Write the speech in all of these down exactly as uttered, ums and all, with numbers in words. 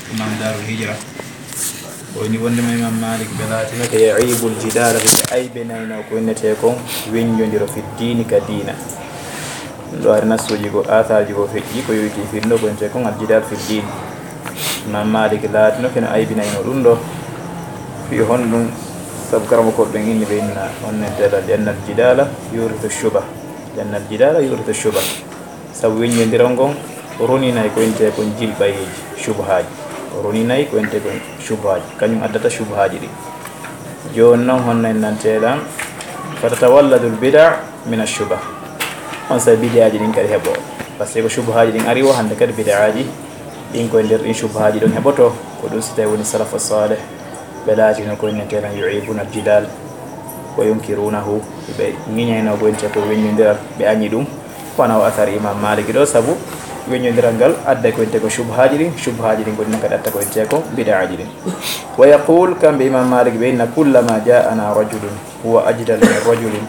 imam darul hijra woni wondema imam malik belatino ko yaibul jidala ko aybenayno ko innete kon weñjodiro fi dini ka dina ɗo ari nassuji ko athaji ko feƴƴi ko yoyti firno ko innete kon al jidal fi din imam malik laatino kene aybinayno ɗum ɗo fi hon ɗum sabu karamo ko ɓen inni ɓe inna onnentela lianna al jidala yurithu shuba lianna al jidala yurithu shuba sabu weñjodiron gon roninayi ko innete kon jilɓayeji shubhaji roninayi ko innete kon shubhaji kañum addata shubhaji ɗi joni noon honno en nanteɗan fatatawalladu l bida min ashuba on sa bidiaji ɗin kadi heeɓo par ce que ko shubhaji ɗin ari o hande kadi bidiaji ɗin koye nder ɗin shubhaji ɗon heɓoto ko ɗum si tawi woni salafu saleh ɓe laatino ko inneteno yuibuna al jidal wa yunkirunahu ɓe ŋiñayno ko innete ko weññodiral ɓe añi ɗum wona o athar imam malik ɗo saabu weññodiral ngal adda ko innete ko shubhaji ɗin shubhaji ɗin goɗɗina kadi atta ko innete ko bidaji ɗin wa yaqul kamɓe imam malik ɓe inna kullama jaana rajulun huwa ajdal min rajulin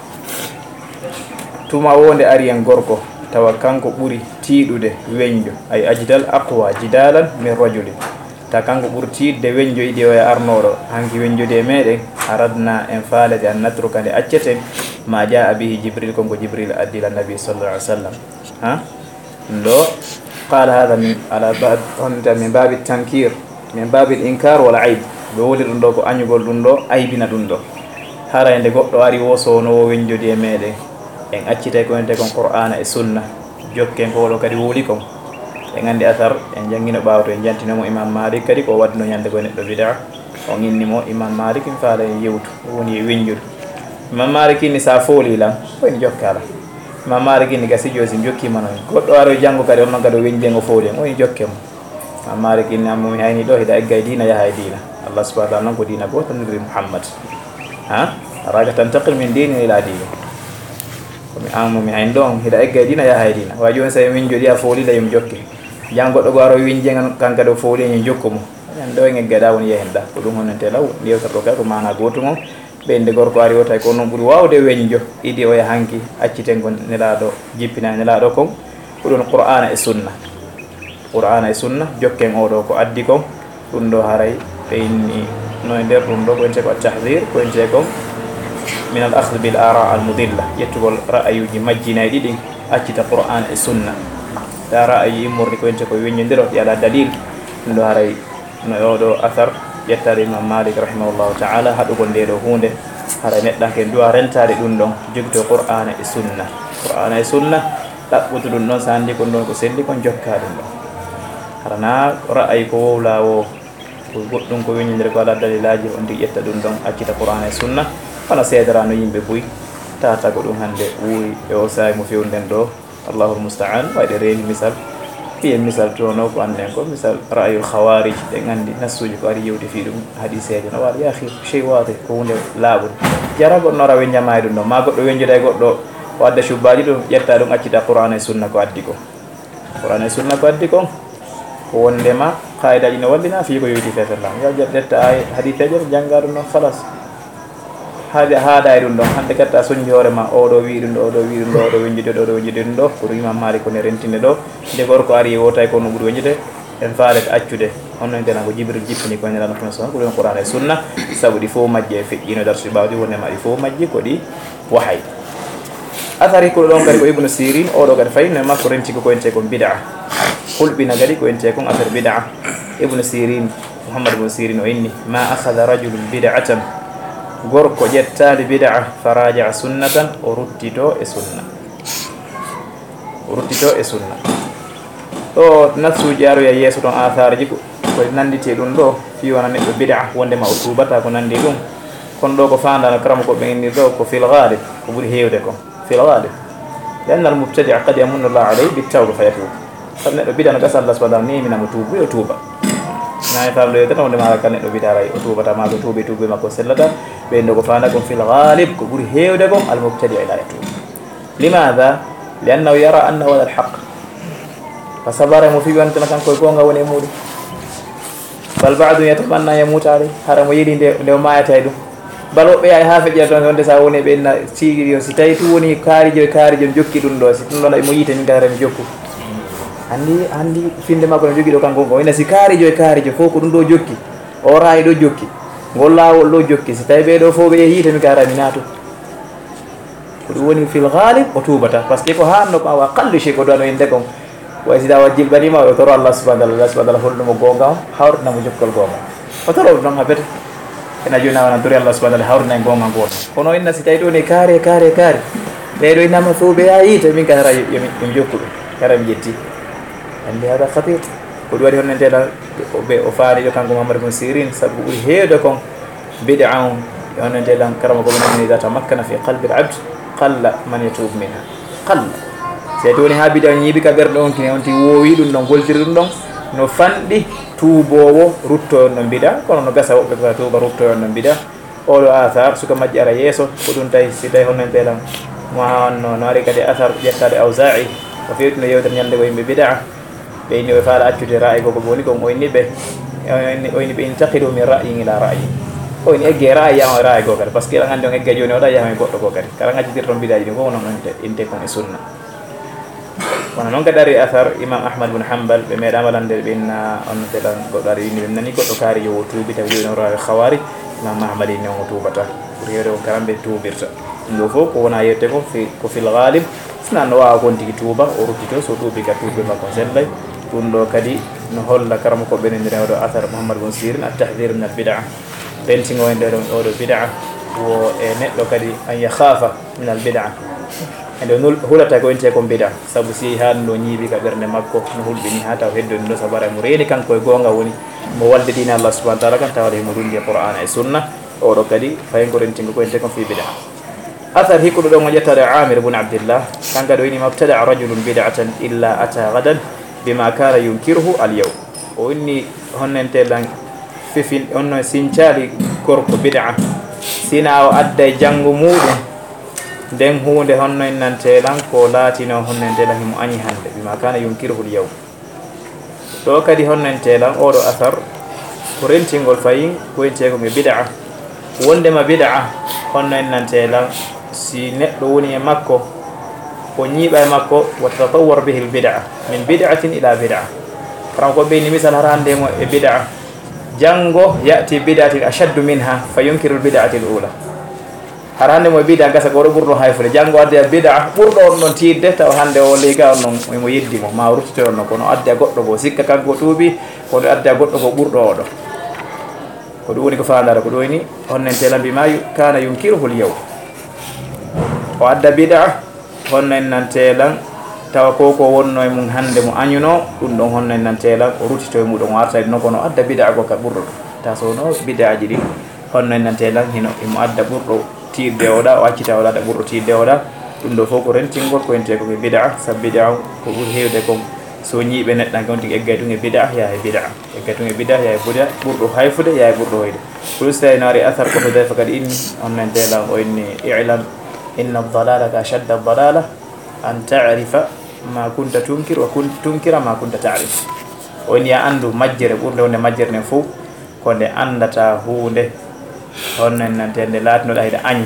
tuma wonde ari en gorko tawa kanko ɓuri tiiɗude weñjo ay ajdal aqwa jidalan min rajulin ta kanko ɓuri tiidde weñjo yiɗi o e arnoɗo hanki weñjode e meɗen aradna en faalede an natruka nde acceten ma jaa bihi jibril konko jibril addila nabi sallallahu alih w sallam ha ɗo qala hada min ala honta min babi tankir min babi l inkar wala ayb ɓe woli ɗum ɗo ko añugol ɗum ɗo aybina ɗum ɗo harande goɗɗo ari wosonowo weñjode e meɗen en accitay ko wonte kon qur'ana e sunna jokken ko ɗo kadi woli kon en andi athar en jangino ɓawto en jantinomo imam malik kadi ko waddino ñande ko neɗɗo bida o innimo imam malik mi faala e yewtu woni e weñjudu imam malik inni sa fooli lam koyni jokkala imam malik inni gasi joosi jokkima noon goɗɗo aro janngo kadi on noon kadi o weñjen o fooli en oyni jokkemo imam malik inni ammo mi hayni ɗo hiɗa egga e dina yaha e dina allah subahana taala noon ko dina goto nodiri mouhammad ha araka tantaqil min dini ila dini komi ammo mi hayni ɗo on hiɗa egga e dina yaha e dina wa joni sa min jooɗi a foolila yomi jokke jan goɗɗo go aro weñjen kanka ɗo fooli en jokku mo en ɗo en eggeɗa woni yehen ɗa ko ɗum honente law yewtat ɗo kay ko mana goto mon ɓeyde gorko ari o tawi ko noon ɓuuri wawde weñjo iɗi o e hanki acciten ko nelaɗo jippina nelaɗo kon ko ɗum qur'ana e sunna qur'ana e sunna jokken oɗo ko addi kon ɗum ɗo haray ɓe inni no e nder ɗum ɗo ko ente ko tahdir ko ente kon min al akhd bil ara al mudilla yettugol ra'ayuji majjinayi ɗiɗi accita qur'ana e sunna ta ra'ayi immordi ko ente ko weññodiro ɗi ala dalil ɗum ɗo haray no oɗo athar yettade imam malik rahimahullahu taala haɗugol nde ɗo hunde hara neɗɗanke duwa rentade ɗum ɗon jogito qur'ana e sunna qur'ana e sunna ɗaɓɓutu ɗum ɗon sa andi kon ɗon ko selli kon jokka ɗum ɗon harana ra'ayi ko wowla wo ko goɗɗum ko weññodiri ko ala dalilaji on ndi ƴetta ɗum ɗon accita qur'ana e sunna hono seedara no yimɓe buy tata ko ɗum hande wuuri e o sawi mo fewnden ɗo allahul moustaan wayɗe reeni misal fiye misal tono ko anden ko misal ra'ayul khawarij ɗe gandi nassuji ko ari yewti fi ɗum hadiseje no waɗa yahi chey wade ko hunde laaɓude jara goɗɗo nora weññamay ɗum ɗo ma goɗɗo weñjude e goɗɗo o adda subbaji ɗum ƴetta ɗum accita qur'ana e sunna ko addi ko qur'ana e sunna ko addi kon ko wondema kaidaji no wallina fi ko yewti feferlam yo jet ƴetta ay hadiseje jangga ɗum ɗon halas haade haada e ɗum ɗon hande gatta soñji hoorema oɗo wi ɗum ɗo oɗo wi ɗum ɗo oɗo weñjude ɗo oɗo weñjude ɗum ɗo ko ɗum imam malik kone rentinde ɗo nde gorko ari wo tawi ko no ɓuuri weñjude en faalete accude on noon tena ko jibril jippini ko ñalano tun son ko ɗum qur'ana e sunna saabu ɗi fof majji e feƴƴino darsuji ɓawdi wondema ɗi fof majji ko ɗi wahay athari ko ɗon kadi ko ibnu sirin oɗo kadi fayi no makko renti ko ente kon bid'a hulɓina kadi ko ente kon athar bid'a ibnu sirin mouhammad ibnu sirin o inni ma akhadha rajulun bid'atan gorko ƴettade bid'a faraja sunnatan o ruttito e sunna o ruttito e sunna ɗo nassuji aroya yeeso toon atharji ko nandite ɗum ɗo fi wona neɗɗo bid'a wondema o tubata ko nandi ɗum kono ɗo ko fandano karama ko ɓe inni ɗo ko fil ghalib ko ɓuuri hewde ko fil ghalib lianna al mubtadi' qad yamunnu llahu alayhi bittawba fa yatub sabu neɗɗo bid'a no gasa allah subahana taala niminamo tuubu yo tuuba nayi famɗo tan wonde maɗa kal neɗɗo bid'a ray o tubata ma so tuuɓi tuuɓe makko sellata ɓeydo ko fanda kon fil ghalib ko ɓuuri hewde kon al mubtadi' la yatub limadha liannahu yara annahu ala al haqq fa sabara mo fiɓi wantana kanko e gonga woni e muɗum bal badu yatamanna yamuta alay hara mo yiɗi nde nde mayata e ɗum bal woɓɓe yahay ha feƴƴata toon wonde sa woni ɓenna sigi yo si tawi tu woni kaarijo e kaarijo jokki ɗum ɗo si ɗum ɗon mo yiite min gara mi jokku andi andi finde makko no jogi ɗo kanko o ina si kaarijo e kaarijo fof ko ɗum ɗo jokki o raayi ɗo jokki ngol laawol ɗo jokki si tawi ɓeeɗo fof ɓe yehii tami garani naato ko ɗum woni fil ghalib o tuubata par ce que ko hanno ko awa qallu chey ko ɗo ano inde kon way si tawa jilɓanima o toro allah subahana taala allah subahana taala holɗumo gonga o hawrinamo jokkol gonga o toro ɗum ha bete ena joni awana tori allah subahana taala hawrina e gonga goto kono inna si tawi ɗo ni kaari kaari kaari ɓeɗo innama fof ɓe yayi to min ka hara yomi jokku ɗum kara mi ƴetti andi hada khatir ko ɗum waɗi honnenteɗa ɓe o faani ɗo kanko Muhammad ibn Sirin sabu ɓuri heewde kon bid'a on honnenteɗan karama ko ɓe ida tamakkana fi qalbi al abd qalla man yatub minha qalla si ati woni ha bid'a ñiiɓi ka ɓerɗe on kine on ti woowi ɗum ɗon goltiri ɗum ɗon no fanɗi tuubowo ruttoyon ɗon mbiɗa kono no gasa woɓɓe ka tuuba ruttoyon ɗon mbiɗa oɗo athar suka majji ara yeeso ko ɗum tawi si tawi honnenteɗan mo no no ari kadi athar ƴettade Awza'i o fewti no yewtere ñande ko yimɓe bid'a ɓe inni ɓe faala accude ra'yi koko woni kon o inni ɓe o inni ɓe intaqidu min ra'yin ila ra'yi o inni egge ra'yi yama ra'yi go kadi par ce que eɗan anndi on egge joni oɗa yama e goɗɗo ko kadi kala ngaccitirton bidaji ɗi fof noon inte kon e sunna kono noon kadi ari athar imam ahmad bne hambal ɓe meeɗama lande ɓe inna on teɗan goɗɗo ari inni ɓe nani goɗɗo kaari yo o tuubi tawi ɗi no rawi khawari imam ahmad inni on o tuubata pour hewde ko karamɓe tuubirta ɗum ɗo fof ko wona yewte ko ko fil ghalib sina no wawa kon tigi tuuba o ruttito so tuubi ka tuubi makko sellay ɗum ɗo kadi no holla karama ko ɓenendiri oɗo athar Muhammad ibn Sirin at-tahdhir min al-bid'a pentingo en ɗo oɗo bid'a wo e neɗɗo kadi an yakhafa min al-bid'a ende hulata ko ente kon bid'a sabu si han no ñiiɓi ka ɓernde makko no hulɓini ha taw heddoni ɗo sabu ara mo reeni kanko e gonga woni mo walde dina Allah subhanahu wa ta'ala kan tawade mo rundi Qur'an e sunna oɗo kadi fayin ko rentingo ko ente kon fi bid'a athar hikkuɗo ɗon o ƴettade Amir ibn Abdillah kanka ɗo ini mabtada rajulun bid'atan illa ata gadan bima kana yunkiruhu al yawm o inni honnentelan fifin onno sincali gorko bid'a sina o adda e janngo muɗum nden hunde honno innantelan ko laatino honnentelan himo añi hande bima kana yunkiruhu al yawm ɗo kadi honnentelan oɗo athar ko rentingol fayin koynteko e bid'a wondema bid'a honno innantelan si neɗɗo woni e makko o ñiiɓa e makko wa tatawwar bihi l bid'a min bid'atin ila bid'a karam ko ɓeyni misal hara handemo e bid'a janngo ya'ti bid'atin ashaddu minha fa yunkiru l bid'ati l ula hara handemo e bid'a gasa ko oɗo ɓurɗo hayfude janngo adde a bid'a ɓurɗo on ɗon tiidde taw hannde o liga on ɗon emo yeddimo ma ruttitoy on ɗon kono adde a goɗɗo bo sikka kanko tuuɓi kono adde a goɗɗo bo ɓurɗo oɗo ko ɗum woni ko fandara ko ɗoyni honnentela mbima kana yunkiruhu l yawm o adda bid'a honno en nantelan tawa ko ko wonno e mum hande mo añuno ɗum ɗon honno en nantelan o rutito e muɗum o artade no kono adda bid'a go ka ɓurɗo ta so no bid'a ji ɗi honno en nantelan hino imo adda ɓurɗo tiidde oɗa o accita oɗa adda ɓurɗo tiidde oɗa ɗum ɗo fof ko rentingol ko ente ko e bid'a sabu bid'a ko ɓuuri hewde kon so ñiiɓe neɗɗan kon tigi eggay tun e bid'a yaa e bid'a eggay tun e bid'a yaa e bid'a ɓurɗo hayfude yaa e ɓurɗo hoyde plus tawi no ari athar ko to defa kadi inni honno en telan o inni i'lam inna dalalaka ashadda dalala an ta'rifa ma kunta tunkir wa kun tunkira ma kunta ta'rif o inni ya andu majjere ɓurde wonde majjere nden fof ko nde andata hunde honno en nante nde laatinoɗa hiɗa añi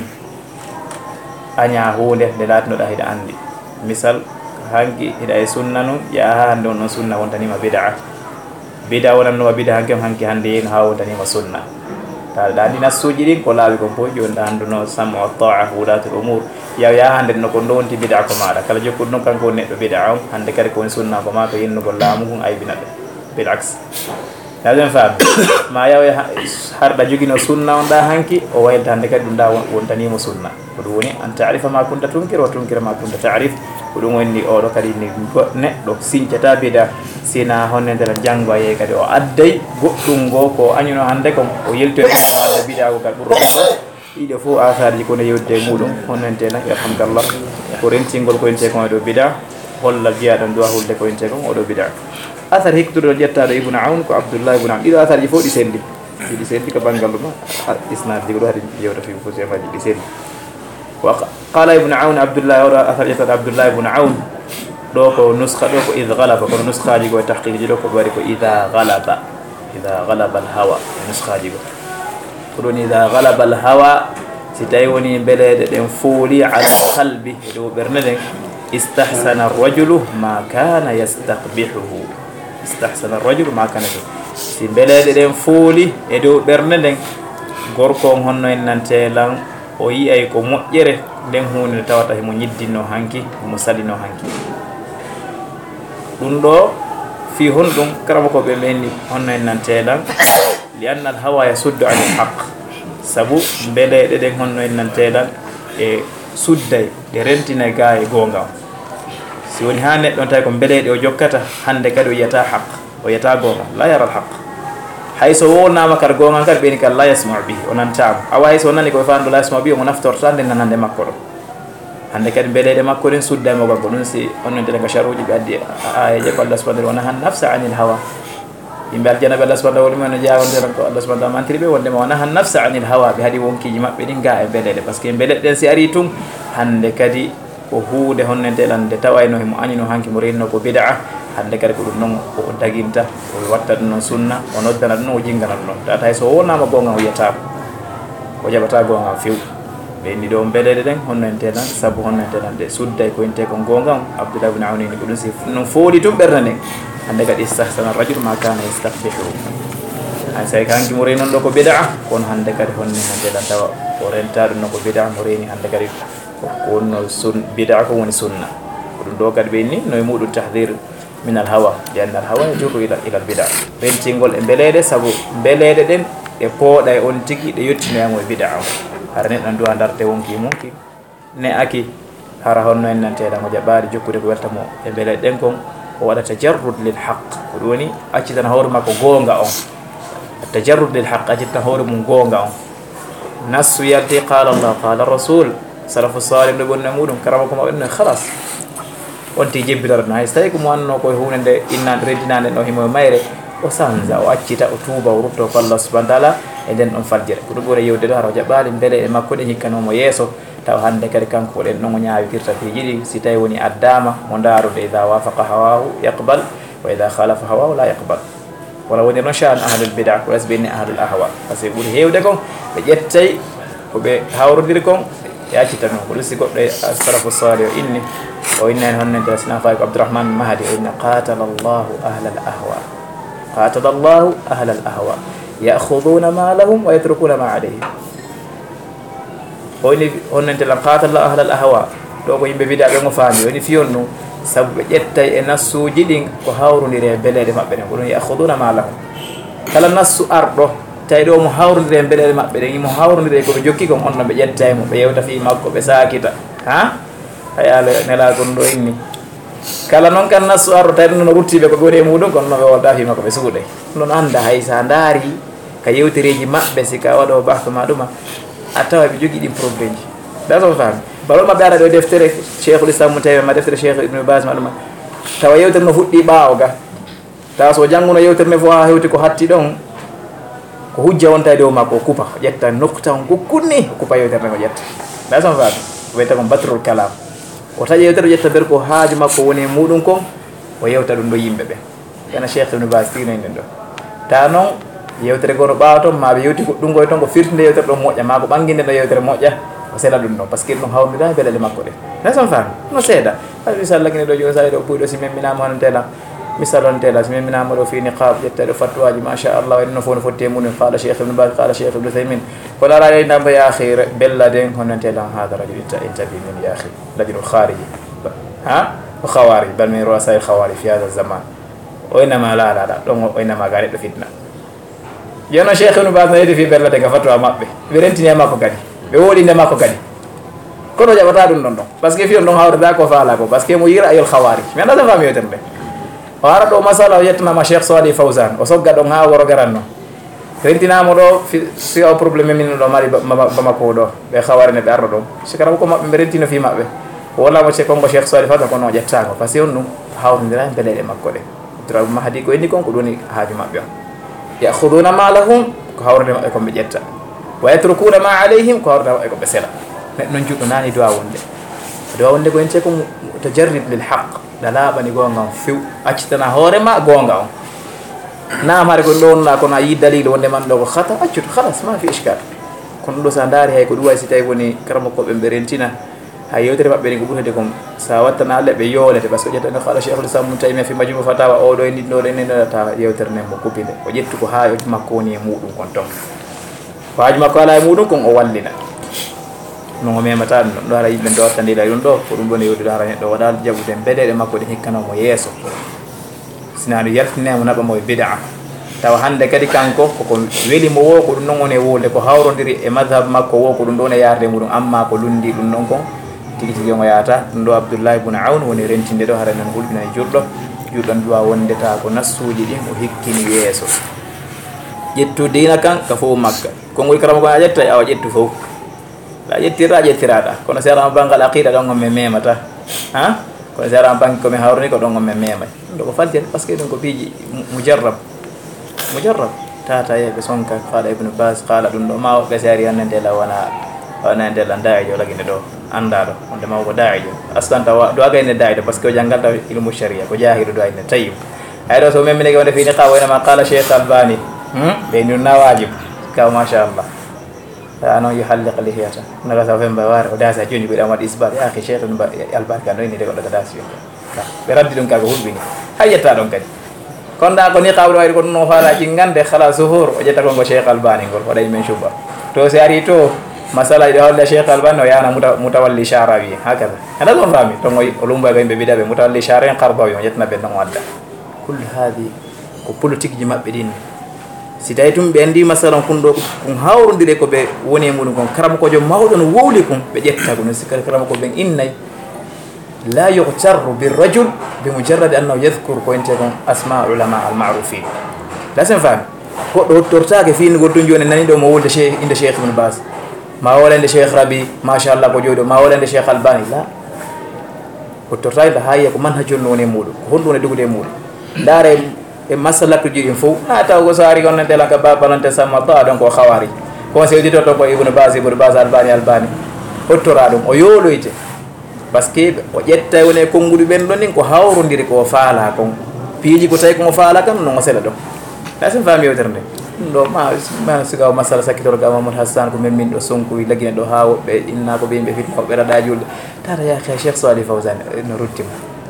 aña hunde nde laatinoɗa hiɗa andi misal hanki hiɗa e sunna nun yaha hande on noon sunna wontanima bid'a bid'a wonannoma bid'a hanki on hanki hande yeno ha wontanima sunna ta ɗa andi nassuji ɗin ko laawi kon fof joni ɗa anduno samu wa ta'a wulatul umur yaw ya hande no ko ndowonti bid'a ko maɗa kala jokkuɗo noon kanko woni neɗɗo bid'a on hande kadi ko woni sunna ko ma ko yennugol laamu kon aybina ɓe bil aks yaden faami ma yaw harɗa jogino sunna on ɗa hanki o waylta hande kadi ɗum ɗa wontanimo sunna ko ɗum woni an ta'rifa ma kunta tunkir wa tunkira ma kunta ta'rif ko ɗum wonni oɗo kadi ni neɗɗo sincata bida sina honnentera janngo a yeey kadi o adday goɗɗum ngo ko añuno hannde kom o yeltoy o adda bidago kal ɓurɗo ɗo ɗiɗo fof asarji kono yewdide muɗum honnentena yarhamkallah ko rentingol ko yente kon oɗo bida holla biyaɗan duwa hulde ko yente kon oɗo bida asar hiktuɗo ƴettaɗo ibnu awn ko abdoullah ibnu awn ɗiɗo asarji fof ɗi sendi ɗiɗi sendi ko banggal ɗuma isnadji ko ɗo haɗi yewta fi fo sefaji ɗi sendi وقال ابن عون عبد الله ورا اثر يتد عبد الله بن عون دوكو نسخه دوكو اذ غلب كو نسخه جي كو تحقيق جي دوكو باري كو اذا غلب اذا غلب الهوى نسخه جي كو دون اذا غلب الهوى سيتاي وني بلede den فولي على قلبي دو برندن istahsana arrajulu ma kana yastaqbihuhu istahsana arrajulu ma kana si beleɗe ɗen fooli e dow ɓernde nden gorko on honno en nantelan o yiyay ko moƴƴere nden hunde nde tawata himo ñiddinno hanki himo salino hanki ɗum ɗo fi hon ɗum karama ko ɓe menni honno en nantelan li anna al hawa yasuddu ani l haq sabu beleɗe ɗen honno en nantelan e sudday ɗe rentina ga e gonga o si woni ha neɗɗon tawi ko beleɗe o jokkata hande kadi o yiyata haq o yiyata gonga la yara al haq hayso wonnama kadi gonga kadi ɓeni kadi la yasmau bihi o nantama awa hayso o nani koye fanɗo la yasmau bihi omo naftorta nde nanande makko ɗo hande kadi beleɗe makko ɗen suddaymo gongo ɗum si onnonteɗe ko charuji ɓe addi ayeje ko allah subahana wona han nafsa anil hawa yimɓe aljanaɓe allah subahana woni men no jawonteran ko allah subahana mantiri ɓe wondema wona han nafsa anil hawa ɓe haɗi wonkiji maɓɓe ɗin ga e beleɗe par ce que beleɗe ɗen si ari tun hande kadi ko huude honnenteɗan nde tawayno himo anino hanki mo renno ko bida hande kadi ko ɗum noon o daguinta o watta ɗum noon sunna o noddana ɗum noon o jingana ɗum noon tata hay so wonnama gonga o yiyatako o jaɓata gonga few ɓe inni ɗo beleɗe ɗen honno enteɗan saabu honno enteɗan ɗe sudday ko inte ko gonga on abdoulah ibne awnini ko ɗum si noon fooli tum ɓerde nden hande kadi istahsana rajul ma kana yastaqbihu hay so hanki mo renon ɗo ko bida kono hande kadi honne enteɗan tawa o renta ɗum no ko bida mo reni hande kadi ko wonno sun bida ko woni sunna ko ɗum ɗo kadi ɓe inni noye muɗum tahdir min al hawa li anna al hawa yajurru ila ila al bida rentingol e beleɗe saabu beleɗe ɗen e pooɗa e on tigui ɗe yettinoyamo e bida o hara neɗɗon duwa darte wonki munki ne aki hara honno en nanteɗa mo jaɓɓade jokkude ko weltamo e beleɗe ɗen kon o waɗa tajarrud lil haq ko ɗum woni accitana hoore makko gonga on tajarrud lil haq accitana hoore mum gonga on nassu yalti qala allah qala rasul salafu salih ɗo ɓonni muɗum karama ko maɓe ɗum halas wonti jebbitora ɗum hay so tawi ko mo anno koye hunde nde innade rentinade ɗo himo mayre o sanza o accita o tuuba o rutto ko allah subahana taala e nden ɗon fajjere ko ɗum ɓuuri yewde ɗo hara o jaɓɓali beele e makko ɗen hikkanomo yeeso taw hande kadi kanko ɗen ɗon o ñawitirta piiji ɗi si tawi woni addama mo daarude ida wafaqa hawahu yaqbal wa ida halafa hawahu la yaqbal wala woni noon chan ahlul bida ko ɓes ɓenni ahlul ahwa par ce que ɓuuri hewde kon ɓe ƴettay koɓe hawrodiri kon e accita noon ko ɗum si goɗɗo e salafu salih o inni o inna hen honnente sina fawi ko abdourahmane mahdi o inna qatala llahu ahla al ahwa qatala llahu ahla al ahwa yahuduna ma lahum wa yatrukuna ma alayhim o ini honnentelan qatala ahla al ahwa ɗo ko yimɓe bida ɓe ngo faami woni fiyon ɗum saabu ɓe ƴettay e nassuji ɗin ko hawrodiri e beleɗe maɓɓe ɗen ko ɗum yahuduna ma lahum kala nassu arɗo tawi ɗo mo hawrodiri e beleɗe maɓɓe ɗen imo hawrodiri e koɓe jokki kon onno ɓe ƴettaymo ɓe yewta fi makko ɓe sakita ha hay ala nelagon ɗo inni kala noon kan nassu arɗo tawi ɗum no ruttiɓe ko ɓe waɗi e muɗum kono no ɓe wolda fi makko ɓe suuɗay ɗum noon anda hay sa daari ka yewtereji maɓɓe si ka waɗo bahto ma ɗuma a tawa ɓe jogui ɗin probléme ji daso faami balo maɓɓe ara ɗo deftere cheikhul islam mu tawi ma deftere cheikh ibnu bas ma ɗuma tawa yewtere no fuɗɗi ɓaawo ga tawa so jannguno yewtere nde fof ha hewti ko hatti ɗon ko hujja wonta dow makko o kupa o ƴetta nokta on gukkunni o kupa yewtere nde o ƴetta dason faami wiyete kon batrul kalam o taƴa yewtere o ƴetta ber ko haaju makko woni e muɗum kon o yewta ɗum ɗo yimɓe ɓe yana cheikh ibnu bas tinoy nden ɗo ta noon yewtere goto ɓaawa toon ma ɓe yewti goɗɗum goye toon ko firtinde yewtere ɗo moƴƴa ma ko ɓangguinde ɗo yewtere moƴƴa o seeɗa ɗum ɗon par ce que ɗum hawrida e belele makko ɗe nason faami no seeɗa hay misal lagine ɗo joni sa ɗo ɓuyɗo si memminama hono tela misal on tela si memminama ɗo fi niqab ƴetta ɗo fatwaji machallah waɗi no fof no fotti e muɗum qala cheikh ibnu bas qala cheikh ibnu thaymin kono ara ɗeynamba yahir bella den hono tela hada rajul intabi min yahir rajul khariji ha o khawari bal min roasa el khawari fi hada zaman o innama la la la ɗon o innama ga neɗɗo fitna yono cheikh ibnu bas no yedi fi bella de ga fatwa maɓɓe ɓe rentini e makko kadi ɓe woɗinde makko kadi kono jaɓata ɗum ɗon ɗon par ce que fiyon ɗon hawrida ko faala ko par ce que mo yira ayol khawari mi anda so fami yewtere nde o ara ɗo masala o yettanama cheikh sali fawsan o sogga ɗon ha woro garanno rentinamo ɗo si o probléme min ɗo mari bamako ɗo ɓe khawari ne ɓe arɗo ɗon sikara ko maɓɓe ɓe rentino fi maɓɓe o wallamo ce kongo cheikh sali fawsan kono o ƴettako par ce que on ɗum hawrodira e beleɗe makko ɗe dra mahadi ko inni kon ko ɗoni haaju maɓɓe on yahuduna ma lahum ko hawrode maɓɓe kon ɓe ƴetta wa yatrukuna ma alayhim ko hawrode maɓɓe ko ɓe sela neɗɗo noon juɗɗo nani duwa wonde duwa wonde ko en te ko tajarrid lil haq da laaɓani gonga on few accitana hoorema gonga on nam hade ko ɗonnoɗa kono a yi dalil wonde man ɗo ko hata accuto halas ma fi iskal kono ɗo sa daari hay ko ɗum way si tawi woni karama koɓe ɓe rentina hay yewtere maɓɓe ni ko ɓurtede kom sa wattana alle ɓe yoolete par ce que ƴettano haala cheikhul islam mum tawimi fi majuma fatawa oɗo e ndinɗoɗo e nenata yewtere nden mo kuppide o ƴettu ko haajoji makko woni e muɗum kon ton ko haaji makko ala e muɗum kon o wallina non o memata ɗum ɗo hara yimɓe ndo wattandila ɗum ɗo ko ɗum ɗon e yewtude hara neɗɗo waɗa jaɓude beɗeɗe makko ɗe hikkanomo yeeso sina ɗum yaltinemo naɓamo e bida tawa hande kadi kanko koko welimo wo ko ɗum noon woni e wolde ko hawrodiri e madhab makko wo ko ɗum ɗon e yarde muɗum amma ko lundi ɗum noon kon tigi tigi omo yahata ɗum ɗo abdoullahi bune awn woni rentinde ɗo hara nan hulɓina e jurɗo jurɗon duwa wondeta ko nassuji ɗin o hikkini yeeso ƴettu dina kan ka fof makka kongoy karama ko a ƴetta awa ƴettu fof a ƴettirɗa ƴettiraɗa kono si arama banggal aqida ɗon on mi memata ha kono si arama banque komi hawrani ko ɗon on mi memay ɗum ɗo ko falten par ce que ɗum ko piiji mujarrab mujarrab tata yeɓe sonka qala ibnu bas qala ɗum ɗo ma woɓɓe si ari hannentela wona wona ndela dayijo laginde ɗo anda ɗo onde maw ko dayijo aslan tawa do agayne dayijo par ce que o janggal taw ilmu sharia ko jahiɗo do ayne tayyib hayɗo so memmineke wonde fini ka waynama qala cheikh albani ɓe ni na wajib kaw machallah a noon yo halliqa lihiyata naga sa femba ware o dasa joni ɓeɗa waɗi isbat ya akhi cheikh albani ka noyni de goɗɗo ko dasi yo ɓe raddi ɗum kaga hulɓini hay yetta ɗon kadi kono ɗa ko ni kawɗo wayde ko ɗum no faalaji gande hala zuhur o ƴetta konko cheikh albani ngol waɗay men suba to si ari to masala ɗe holle cheikh albani o yana mutawalli charawi hakada hana ɗon fami ton o lumboy ɓe mbiɗaɓe mutawalli chara en karbawi o ƴettana ɓe ɗon o adda kulle haadi ko politique ji maɓɓe ɗin si tawi tum ɓe andi masala on kun ɗo kon hawrodiri ko ɓe woni e muɗum kon karama kojo mawɗo no wowli kon ɓe ƴetta ko no sikkata karama ko ɓen innayyi la yughtarru birrajul bimujarradi annahu yadhkur ko ente kon asma ulama almarufin lasen faami goɗɗo hottortake fini goddum joni nani ɗo mo wolde cheikh inde cheikh ibne bas ma wolende cheikh rabi machallah ko jooɗo ma wolende cheikh albani la hottortake ɗo ha yiya ko manhajol no woni e muɗum ko honɗum woni dugude e muɗum ndaare e masalakkuji ɗin fof ha taw ko so ari kon nantela ka babalante samma ba ɗon ko hawari kon sewdito to ko ibne bas ibne bas albani albani hottora ɗum o yoɗoyte par ce que o ƴetta woni e konnguɗi ɓen ɗon ɗin ko hawrodiri ko faala kon piiji ko tawi komo faala kam non o seeɗa ɗon lasen fami yewtere nde ɗum ɗo ma ma sigaw masala sakkitoro ga mamadou hassan ko men min ɗo sonkoyi laggine ɗo ha woɓɓe inna ko ɓe yimɓe fitna woɓɓe raɗa julde tata yaha cheikh sali fawsani no ruttima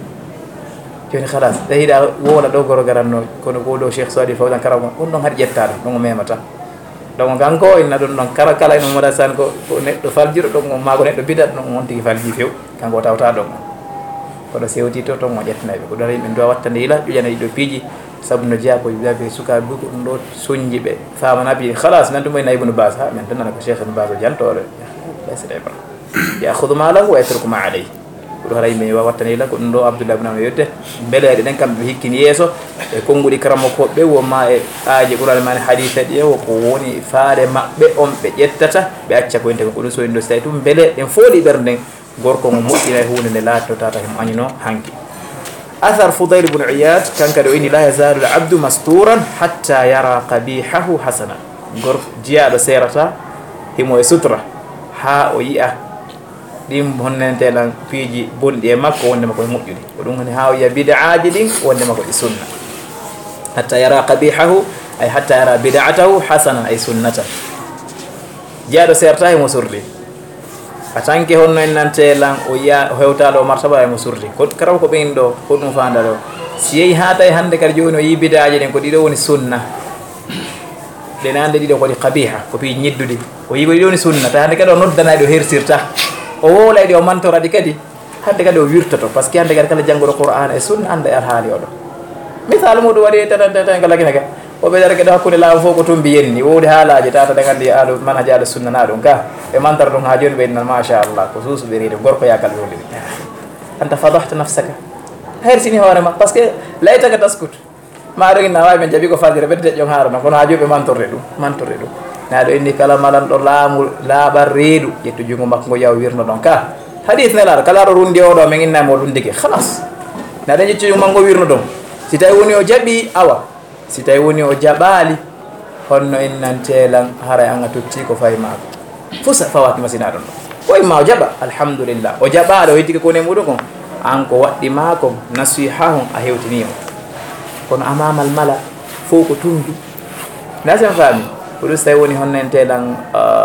joni halas tahiɗa woola ɗo goro garanno kono ko ɗo cheikh sali fawsan karama on ɗon haɗi ƴetta ɗum ɗon o memata donc kanko inna ɗum ɗon kala kala eno mamadou hassan ko ko neɗɗo faljiɗo ɗon mago neɗɗo bidat ɗon on tigui falji few kanko o tawta ɗon koɗo sewti to ton o ƴettanaɓe ko ɗon yimɓe duwa wattande ila ƴuƴana ɗiɗo piiji saabu no jeeya ko wiyaɓe sukaɓe ko ɗum ɗo soñji ɓe famana piiji halas nan ɗum wayna ibnu bas ha min tan nana ko cheikh ibnu bas o jantore laysa ibra yahudu malahu wa yatruku ma aleyh ko ɗo hara yimɓe wa wattane ila ko ɗum ɗo abdoullah ibn amr yedde beleɗe ɗen kamɓe ɓe hikkini yeeso e konnguɗi karama koɓɓe wonma e aaji ɓurane mane haditha ɗi e woko woni faare maɓɓe on ɓe ƴettata ɓe acca koyente ko ɗum soyni ɗo so tawi tum beele ɗen fooɗi ɓerden gorko mo moƴƴina e hunde nde laatto tata himo añino hanki athar foudail bnu iyad kanka ɗo ini la yazalu l abdu masturan hatta yara qabihahu hasana gor jiyaɗo serata himo e sutra ha o yiya ɗin honnentelan piiji bonɗi e makko wonde makko e moƴƴuɗi ko ɗum woni ha o yiya bidaaji ɗin wonde makko e sunna hatta yara qabihahu ay hatta yara bidatahu hasanan ay sunnata jiyaɗo serta himo surli a tanke honno en nantelan o yiya o hewtaɗo o martaba emo surli ko karaw ko ɓen ɗo ko ɗum fanda ɗo si yeehi ha tawi hande kadi joni o yi bidaaji ɗen ko ɗiɗo woni sunna ɗen hande ɗiɗo kodi qabiha ko piiji ñidduɗi o yi ko ɗiɗo woni sunna tawi hande kadi o noddanaɗi o hersirta o wowlayɗi o mantoraɗi kadi hande kadi o wirtoto par ce que hande kadi kala janggoɗo qur'an e sunna anda e alhaali oɗo misal muɗum waɗi tatatan ko lagine ka o ɓeydata kadi hakkude laamu fof ko tumbi yenni wowde haalaji tata ɗen andi aɗo manhaji aɗo sunna na ɗum ka ɓe mantara ɗum ha joni ɓeydinan machallah ko suusuɓeriɗe gorko yakal wondiɗi anta fadahta nafsaka hersini hoorema par ce que laytaka taskut maɗo inna wawi men jaaɓi ko fadire ɓedde deƴƴon haarano kono ha joni ɓe mantorde ɗum mantorde ɗum naɗo inni kala malanɗo laamu laaɓal reedu ƴettu junngo makko ngo yaw wirno ɗon ka hadis nelaɗo kala ɗo rundi oɗo min innamo lundike halas naɗen ƴettu junngo makko ngo wirno ɗon si tawi woni o jaaɓi awa si tawi woni o jaɓali honno en nantelan haray anga totti ko fayi maako fusa fawat masina ɗon ɗo koye ma o jaɓa alhamdulillah o jaɓaɗo o heddike kone muɗum kon an ko waɗɗi maako nasiha hon a hewtinimo kono amamal mala fof ko tumbi nasen faami ko ɗum so tawi woni honno en teɗan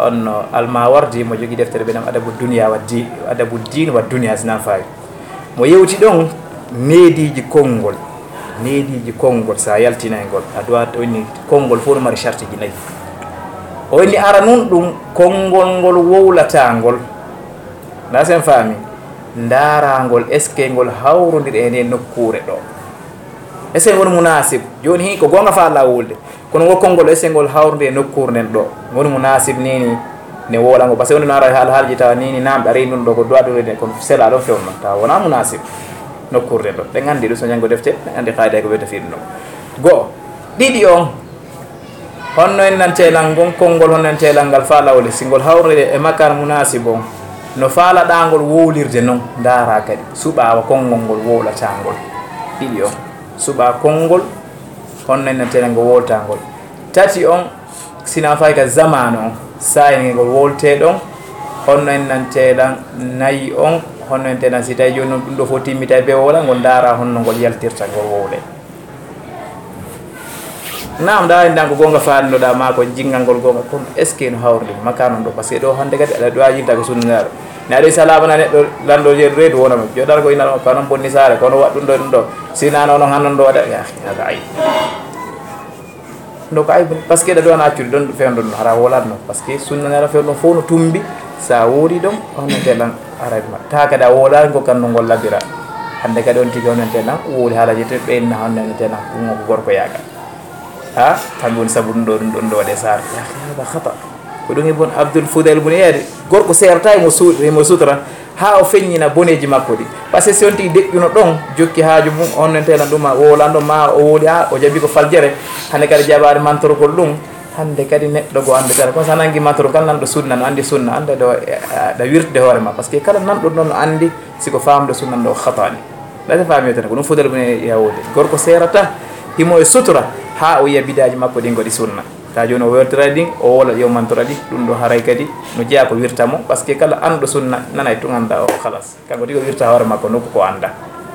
onno Almawardi mo jogi deftere ɓe nam adabu dunia wa di adabu din wa dunia sina fawi mo yewti ɗon neediji konngol neediji konngol sa yaltina e ngol a duwat woni konngol fof no mari charte ji nayyi o woni ara nun ɗum konngol ngol wowlata ngol nda sen faami ndarangol est ce que ngol hawrodiri e nde nokkure ɗo est ce que ngol munasib joni hi ko gonga fa lawolde kono ngol konngol est ce que ngol hawrode e nokkure nden ɗo ngol munasib nini ne wolango par ce que woni no ara haal haalji tawa nini namɗe ari ɗum ɗo ko duwaɗude kono sela ɗon fewno tawa wona munasib nokkure nden ɗo ɓe gandi ɗum so janggo defte ɓe andi kayda ko wiyta fiɗum ɗo goho ɗiɗi on honno en nantelal ngon konngol honno en telal ngal fa lawle si ngol hawrode e makkan munasib on no faalaɗangol wowlirde noon ndaara kadi suɓawa konngol ngol wowlatangol ɗiɗi on suɓa konngol honno en nantelal ngol woltangol tati on sina fay ka zamanu on sayne ngol wolte ɗon honno en nantelan nayi on honno en telan si tawi joni noon ɗum ɗo fof timmita be wola ngol ndaara honno ngol yaltirta ngol wowle nam da ndan ko gonga faannoɗa ma ko jingal ngol gonga kono est ce que no hawrde makka noon ɗo par ce que ɗo hande kadi aɗa ɗo yinta ko sunnaɗo ne aɗa salamana neɗɗo lanɗo yen reedu wonama joɗata ko inal ko noon bonni saare kono waɗ ɗum ɗo ɗum ɗo sinano onon hannon ɗo waɗa yaaka ayi ɗo ko ayib par ce que ɗa ɗo an accude ɗon fewdo ɗum hara wolatno par ce que sunnanela fewɗo fof no tumbi sa woori ɗum hono telan arayma ta kadi a woolani ko kanno ngol labira hande kadi on tigui onon telan wooli haalaji te ɓenna honnono telan ɗum ko gorko yaaka ha kamɓe woni saabu ɗum ɗo ɗum ɗon ɗo waɗe saare hada hata ko ɗum e bon Abdoul Foudayl boni yeede gorko serata emo sumo sutora ha o feññina boneji makko ɗi par ce que si on tigui deƴƴuno ɗon jokki haaju mum onnen telan ɗum wolan ɗo ma o wooli ha o jaabi ko faljere hande kadi jaɓade mantorogol ɗum hande kadi neɗɗo go andetata kono sa nanggui mantoro kala nanɗo sunna no andi sunna anda ɗo ɗa wirtude hoorema par ce que kala nanɗo ɗon no andi siko famɗo sunna ɗo hatani ɗate fami tan ko ɗum Foudayl boni yawode gorko serata himo e sutora ha o yiya bidaji makko ɗin goɗi sunna ta joni o wertira ɗin o wola yo mantora ɗi ɗum ɗo haray kadi no jeeya ko wirtamo par ce que kala anɗo sunna nanay tun anda o halas kanko tigi o wirta hoore makko nokku ko anda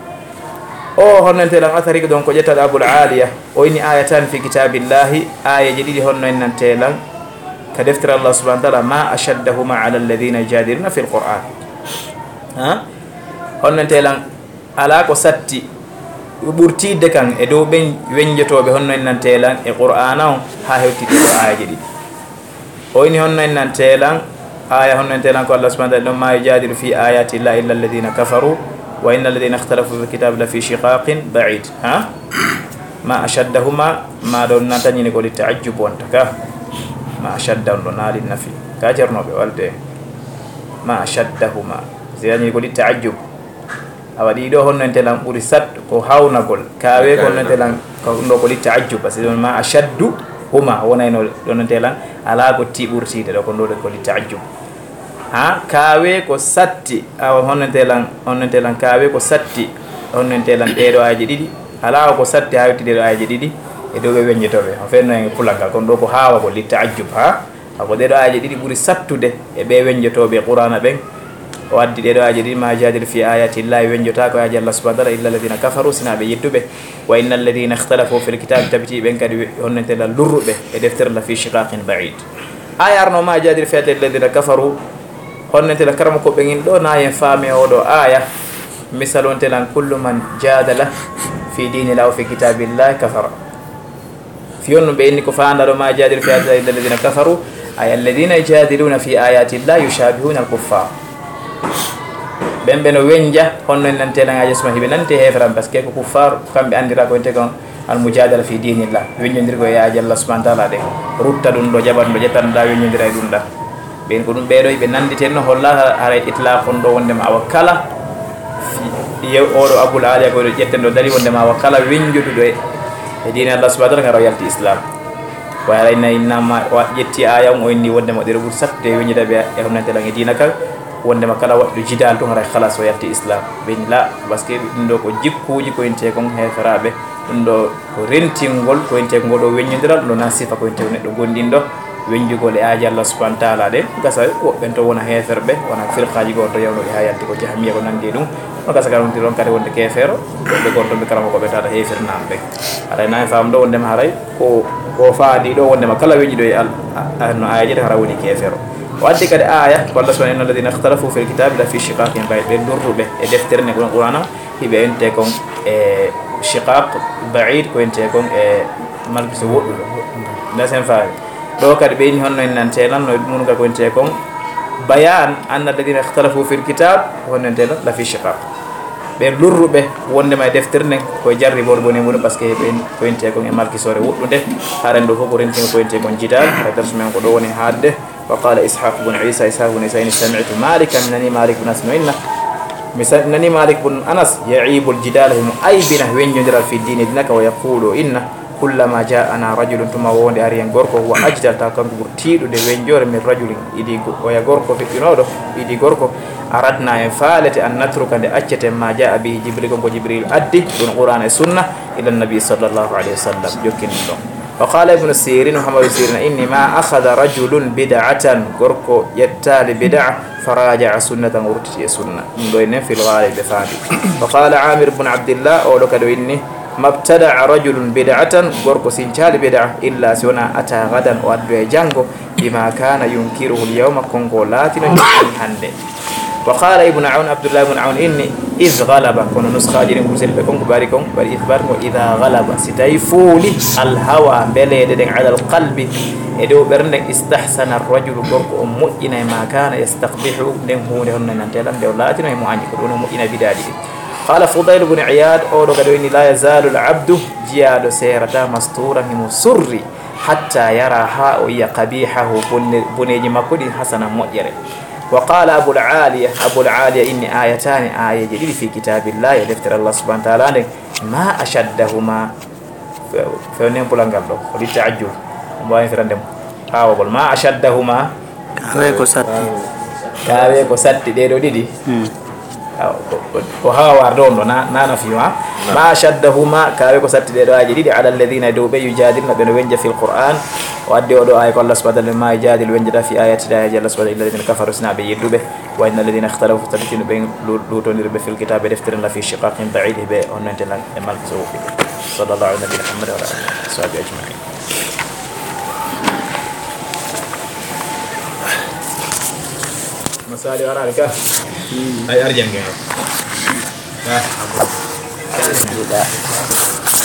o honno en telan athari ko ɗon ko ƴettaɗo Aboul Aliya o inni ayatan fi kitabillahi ayaji ɗiɗi honno en nan telan ka deftere Allah subahana taala ma ashaddahuma ala alladina yujadiluna fi l qur'an ha honno en telan ala ko satti ɓurtidde kan e dow ɓen weñjotoɓe honno en nan telan e qur'ana on ha hewtide ɗo ayaji ɗiɗi o ini honno en nan telan aya honno en telan ko Allah subahana taala ɗon ma yujadilu fi ayati llah illa alladina kafaru wa inna alladina ikhtalafu fi kitabi la fi shiqaqin baid ha ma ashaddahuma ma ɗon natañini ko li taajjub wonta ka ma ashadda on ɗo naali nafi ka ceernoɓe walde ma ashaddahuma si yañini ko li taajjub a waɗi ɗo honno en telan ɓuuri sat ko hawnagol kawe ko honno en telan ɗo ko li taajjub par ce que ma ashaddu huma wonayno ɗon en telan ala ko ti ɓurtide ɗo ko ɗo ko li taajjub ha kawe ko satti awa honno en telan honno en telan kawe ko satti honno en telan ɗeɗo aji ɗiɗi ala ko satti ha wetti ɗeɗo aji ɗiɗi e dow ɓe weññetoɓe o fenno en pulangal kono ɗo ko hawa ko li taajjub ha ako ɗeɗo aji ɗiɗi ɓuuri sattude e ɓe weññetoɓe qur'ana ɓen o addi ɗeɗo aji ɗiɗi ma jadil fi ayati llahi weñjota ko aji Allah subahana taala illa alladina kafaru sinaɓe yedduɓe wa inna alladina ikhtalafu fi l kitabe tabiti ɓen kadi honno en telan lurruɓe e deftere la fi shiqaqin baid aya arno ma jadil fi ayati alladina kafaru honno telan karama ko ɓe gin ɗo na yen faami oɗo aya misal on telan kullu man jadala fi dinillah wa fi kitabillahi kafara fiyonno ɓe inni ko fandaɗo ma jadil fi ayati alladina kafaru ay alladina yujadiluna fi ayati llah yushabihuna al kuffar ɓen ɓe no weñja honno en nantelan aji suma hiɓe nante hefran par ce que ko kuffar kamɓe andira ko ente kon al mujadala fi dinillah weññodir ko e aji Allah subahana taala ɗe rutta ɗum ɗo jaɓat ɗo ƴettanɗa weññodira e ɗum ɗa ɓen ko ɗum ɓeeɗo ɓe nanditen no hollata haara itlaq on ɗo wondema awa kala yew oɗo Aboul Aliya koɗo ƴetten ɗo dari wondema awa kala weñjoduɗo e dine Allah subahana taala gara o yalti islam way haray nayi namma ƴetti aya on o inni wondema ɗeɗo ɓuuri sattude e weññidaɓe e honnotelan e dina kal wondema kala waɗɗo jidal tun haray halas o yalti islam ɓeni la par ce que ɗum ɗo ko jikkuji ko inte kon heferaɓe ɗum ɗo ko rentingol ko inte ko ngoɗo weññodiral ɗum ɗo na sifa ko inte ko neɗɗo gonɗinɗo weñjugol e aji Allah subahana taala ɗe gasa woɓɓen to wona heferɓe wona firqaji gon to yawnoɓe ha yalti ko jahamiya ko nandi ɗum no gasa kala wonti ɗon kadi wonde kefero ɓe gon toon ɓe karama koɓe tata hefirnama ɓe haray nani fam ɗo wondema haray ko ko faadi ɗo wondema kala weñƴiɗo e no ayajete hara woni kefero وأدي كده آية والله سبحانه إن الذين اختلفوا في الكتاب لفي شقاق بعيد بندر به دفتر نقول القرآن يبقى أنت يكون شقاق بعيد كنت يكون مالك سوء ناس ينفع لو كان بيني هون إن أنتلا نقول كنت يكون بيان أن الذين اختلفوا في الكتاب هون أنتلا لفي شقاق ɓen lurruɓe wondema e deftere nden koye jarri boɗo boni muɗum par ce que ɓen koyente kon e malkisore woɗɗude haren ɗo fof ko rentino koyente kon jital hay darsu men ko ɗo woni haadde wa qala ishaq bun isa ishaq bun isa ini sami'tu malika mi nani malik bun anas no inna mi nani malik bun anas yaibul jidala himo aybina weñjodiral fi dine dinaka wa yaqulu inna kullama ja'ana rajulun tuma wonde ari en gorko huwa ajdal taw kanko ɓuri tiiɗude weñjore min rajulin idi oya gorko feƴƴinoɗo idi gorko aradna en faalete an natruka nde accete ma jaa bihi jibril konko jibril addi ɗum qur'an e sunna ila nabi sallllahu alayhi wa sallam jokkini ɗon wa qala ibnu sirin muhammadu sirin inni ma akhada rajulun bid'atan gorko yettali bid'a faraja'a sunnatan wurtiti e sunna ɗum ɗo enen fil ghalib ɓe faami wa qala amir bnu abdillah oɗo kadi o inni mabtada'a rajulun bid'atan gorko sincali bid'a illa si wona ata gadan o addu e janngo bima kana yunkiruhu l yawma konko laatino jokkini hannde وقال ابن عون عبد الله بن عون إني إذ غلب كون نسخة جريم مسلم بكون كباركم بري إخباركم إذا غلب ستيفولي الهوى بلد على القلب إدو برنك استحسن الرجل برك أمئنا ما كان يستقبح نمهون هن ننتلم دولاتنا يمعني كلون أمئنا بدادي قال فضيل بن عياد أولو قدو إني لا يزال العبد جياد سيرتا مستورا مسري حتى يرى هؤلاء قبيحه بنيج مكودي حسنا مؤجره وقال أبو العالية أبو العالية إني آيتان آية جديدة في كتاب الله يدفتر الله سبحانه وتعالى ما أشدهما فنين بلانغال له وللتعجب مبين فرندم ها وقول ما أشدهما كاويكو ساتي كاويكو ساتي ديرو ديدي وها واردون نا نا فيما ما أشدهما كاويكو ساتي ديرو جديد على الذين يدوبي يجادلون بين وينج في القرآن وأدي ودو آية الله سبحانه وتعالى ما يجادل وينجد في آيات الله جل سبحانه الذين كفروا سنا بيدوبه وإن الذين اختلفوا فتبتين بين لوتون رب في الكتاب يفترن لا في شقاق بعيد به أن أنت مالك سوفي صلى الله عليه وسلم محمد وعلى آله وصحبه أجمعين مسالي ورا لك أي أرجم كده